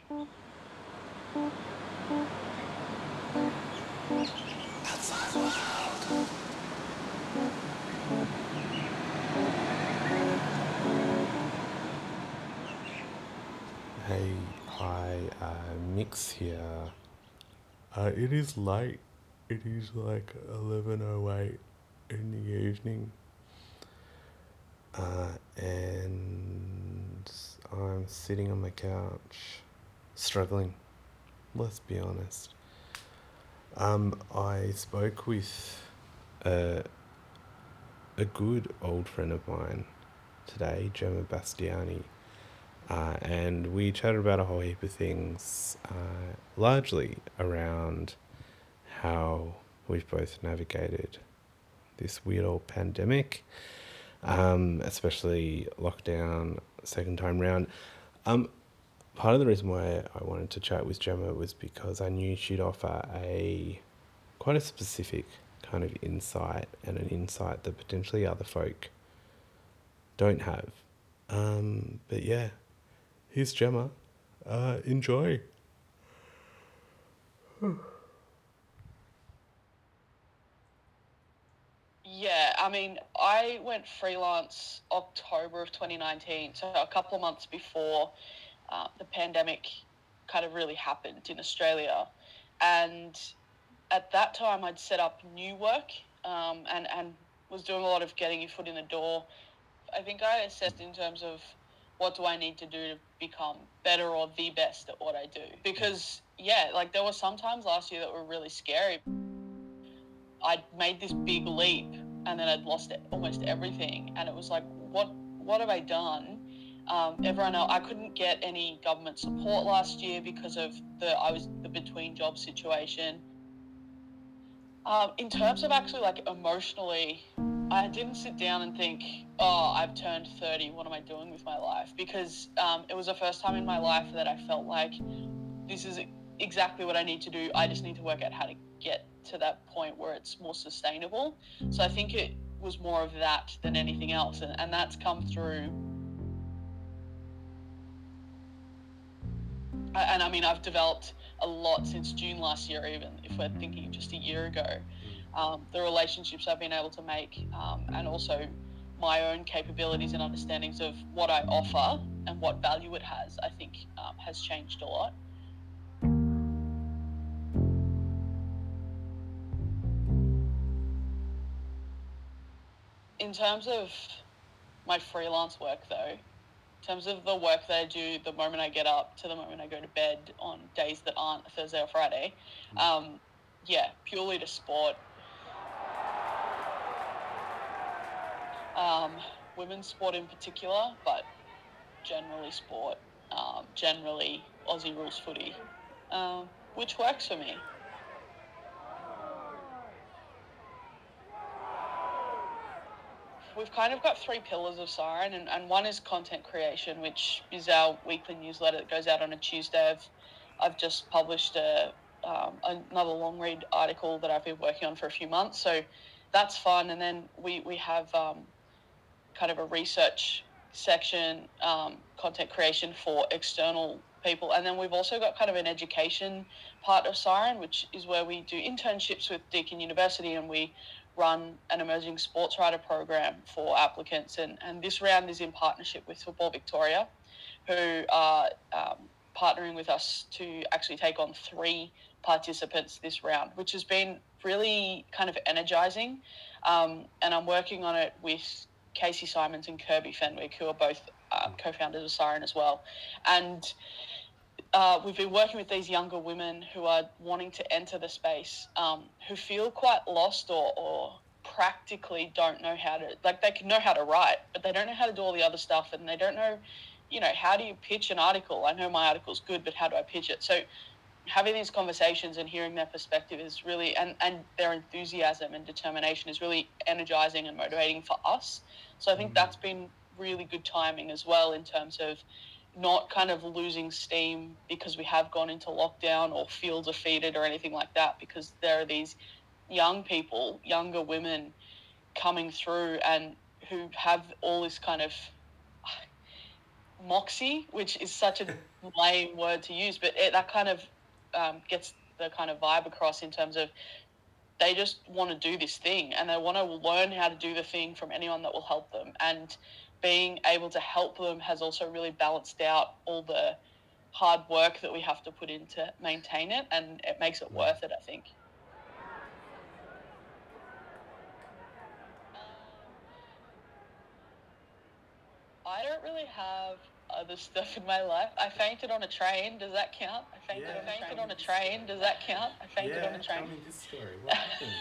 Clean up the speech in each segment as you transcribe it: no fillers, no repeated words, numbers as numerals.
Hey, hi, Mix here. It is late. It is like 11:08 in the evening, and I'm sitting on my couch, struggling. Let's be honest. I spoke with a, a good old friend of mine today, Gemma Bastiani, and we chatted about a whole heap of things, largely around how we've both navigated this weird old pandemic, especially lockdown second time round. Um, Part of the reason why I wanted to chat with Gemma was because I knew she'd offer a quite a specific kind of insight, and an insight that potentially other folk don't have. But yeah, here's Gemma. Enjoy. Yeah, I mean, I went freelance October of 2019, so a couple of months before the pandemic kind of really happened in Australia. And at that time, I'd set up new work, and was doing a lot of getting your foot in the door. I think I assessed in terms of what do I need to do to become better or the best at what I do. Because, yeah, like there were some times last year that were really scary. I'd made this big leap and then I'd lost almost everything. And it was like, what have I done? Everyone else, I couldn't get any government support last year because of the between job situation. In terms of actually like emotionally, I didn't sit down and think, oh, I've turned 30. What am I doing with my life? Because it was the first time in my life that I felt like this is exactly what I need to do. I just need to work out how to get to that point where it's more sustainable. So I think it was more of that than anything else. And that's come through. And I mean, I've developed a lot since June last year, even if we're thinking just a year ago. The relationships I've been able to make, and also my own capabilities and understandings of what I offer and what value it has, I think has changed a lot. In terms of my freelance work, though, in terms of the work that I do the moment I get up to the moment I go to bed on days that aren't a Thursday or Friday, yeah, purely to sport. Um, Women's sport in particular, but generally sport, generally Aussie rules footy, which works for me. We've kind of got three pillars of Siren, and one is content creation, which is our weekly newsletter that goes out on a Tuesday. I've just published another long read article that I've been working on for a few months, so that's fun. And then we have kind of a research section, content creation for external people. And then we've also got kind of an education part of Siren, which is where we do internships with Deakin University, and we run an emerging sports writer program for applicants. And this round is in partnership with Football Victoria, who are partnering with us to actually take on 3 participants this round, which has been really kind of energizing. And I'm working on it with Casey Simons and Kirby Fenwick, who are both co-founders of Siren as well. And we've been working with these younger women who are wanting to enter the space, who feel quite lost or practically don't know how to, like they can know how to write, but they don't know how to do all the other stuff, and they don't know, how do you pitch an article? I know my article's good, but how do I pitch it? So having these conversations and hearing their perspective is really, and their enthusiasm and determination is really energizing and motivating for us. So I think that's been really good timing as well, in terms of not kind of losing steam because we have gone into lockdown or feel defeated or anything like that, because there are these young people, younger women coming through, and who have all this kind of moxie, which is such a lame word to use, but that kind of gets the kind of vibe across in terms of they just want to do this thing and they want to learn how to do the thing from anyone that will help them. And being able to help them has also really balanced out all the hard work that we have to put in to maintain it, and it makes it worth it, I think. I don't really have other stuff in my life. I fainted on a train. Does that count? I fainted on a train. Does that count? I fainted on a train. Tell me this story. What happened?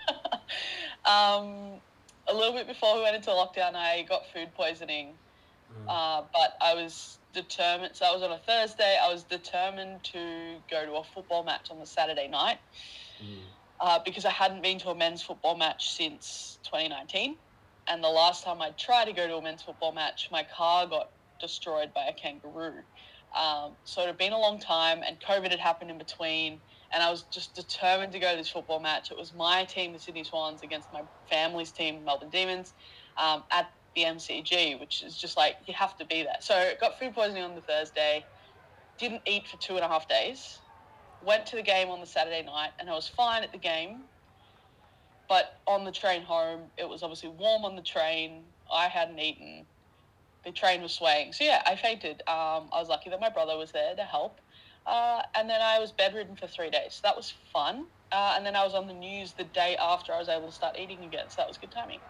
A little bit before we went into lockdown, I got food poisoning. But I was determined. So that was on a Thursday. I was determined to go to a football match on the Saturday night because I hadn't been to a men's football match since 2019. And the last time I tried to go to a men's football match, my car got destroyed by a kangaroo. So it had been a long time, and COVID had happened in between, and I was just determined to go to this football match. It was my team, the Sydney Swans, against my family's team, Melbourne Demons, at the MCG, which is just like, you have to be there. So got food poisoning on the Thursday, didn't eat for 2.5 days, went to the game on the Saturday night, and I was fine at the game. But on the train home, it was obviously warm on the train. I hadn't eaten. The train was swaying. So yeah, I fainted. I was lucky that my brother was there to help. And then I was bedridden for 3 days. So that was fun. And then I was on the news the day after I was able to start eating again. So that was good timing.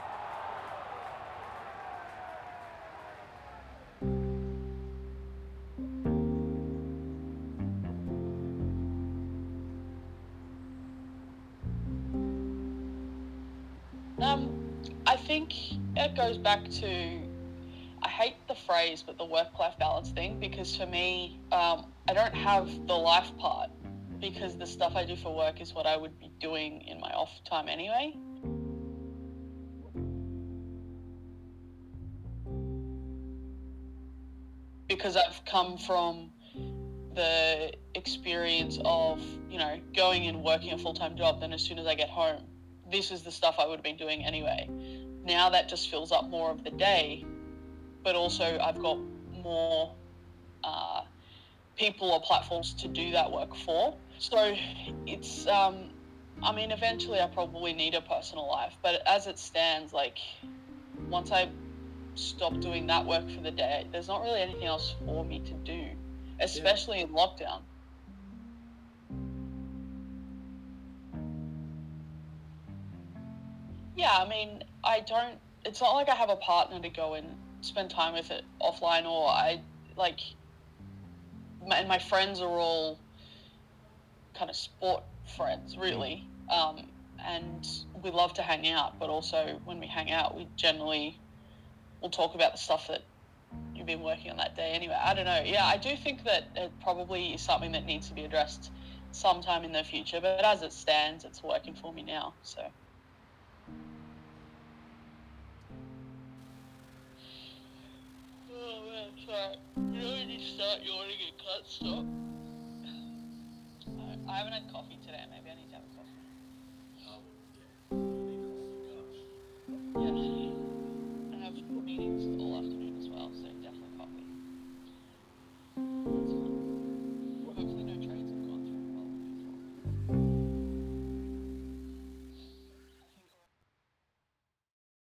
I think it goes back to, I hate the phrase, but the work-life balance thing, because for me, I don't have the life part, because the stuff I do for work is what I would be doing in my off time anyway. Because I've come from the experience of, going and working a full-time job, then as soon as I get home, this is the stuff I would have been doing anyway. Now that just fills up more of the day, but also I've got more people or platforms to do that work for. So it's, eventually I probably need a personal life, but as it stands, like, once I stop doing that work for the day, there's not really anything else for me to do, especially in lockdown. Yeah, it's not like I have a partner to go and spend time with it offline, or and my friends are all kind of sport friends, really. And we love to hang out, but also when we hang out, we generally will talk about the stuff that you've been working on that day anyway. I don't know. Yeah, I do think that it probably is something that needs to be addressed sometime in the future, but as it stands, it's working for me now, so. Oh man, sorry. You know when you start yawning, it can't stop. I haven't had coffee